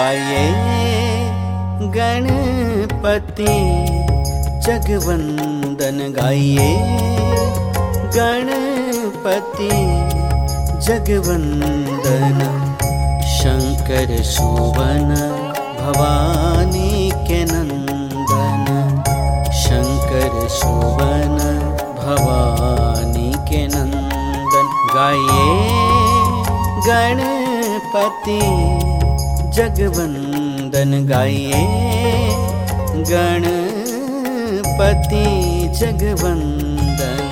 गाये गणपति जगवंदन गाये गणपति जगवंदन। शंकर सुवन भवानी के नंदन, शंकर सुवन भवानी के नंदन। गाये गणपति जगवंदन गाये गणपति जगवंदन।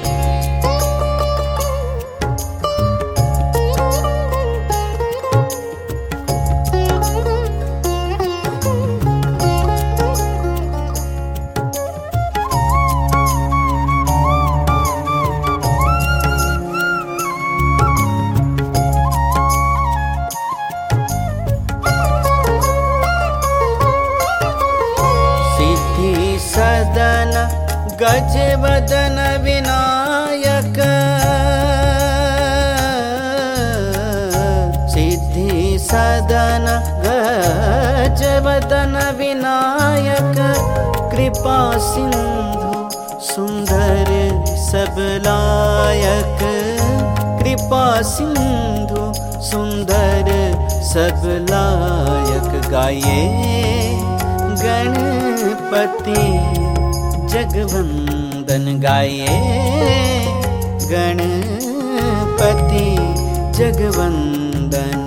सदन गजवदन विनायक, सिद्धि सदन गजवदन विनायक। कृपा सिंधु सुंदर सबलायक, कृपा सिंधु सुंदर सबलायक। गाये गणपति जगवंदन गाये गणपति जगवंदन।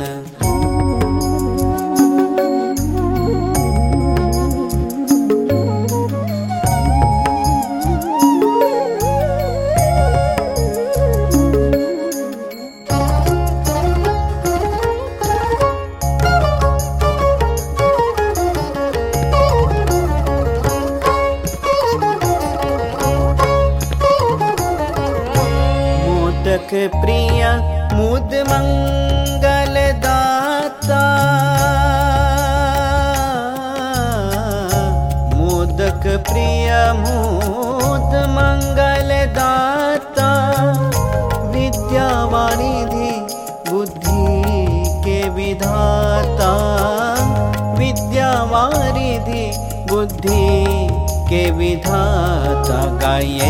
मोदक प्रिय मुद मंगल दाता, मोदक प्रिय मुद मंगल दाता। विद्यावारिधि बुद्धि के विधाता, विद्यावारिधि बुद्धि के विधाता। गाये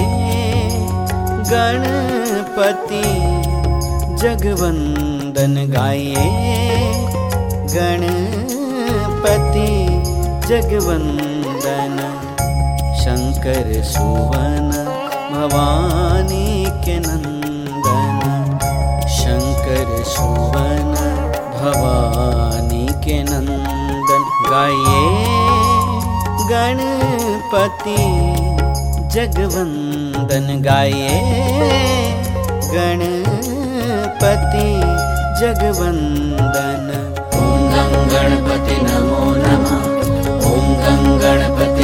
गणपति जगवंदन गाये गणपति जगवंदन। शंकर सुवन भवानी के नंदन, शंकर सुवन भवानी के नंदन। गाये गणपति जगवंदन गाये गणपति जगवंदन। ओम गं गणपति नमो नमः, ओम गं गणपति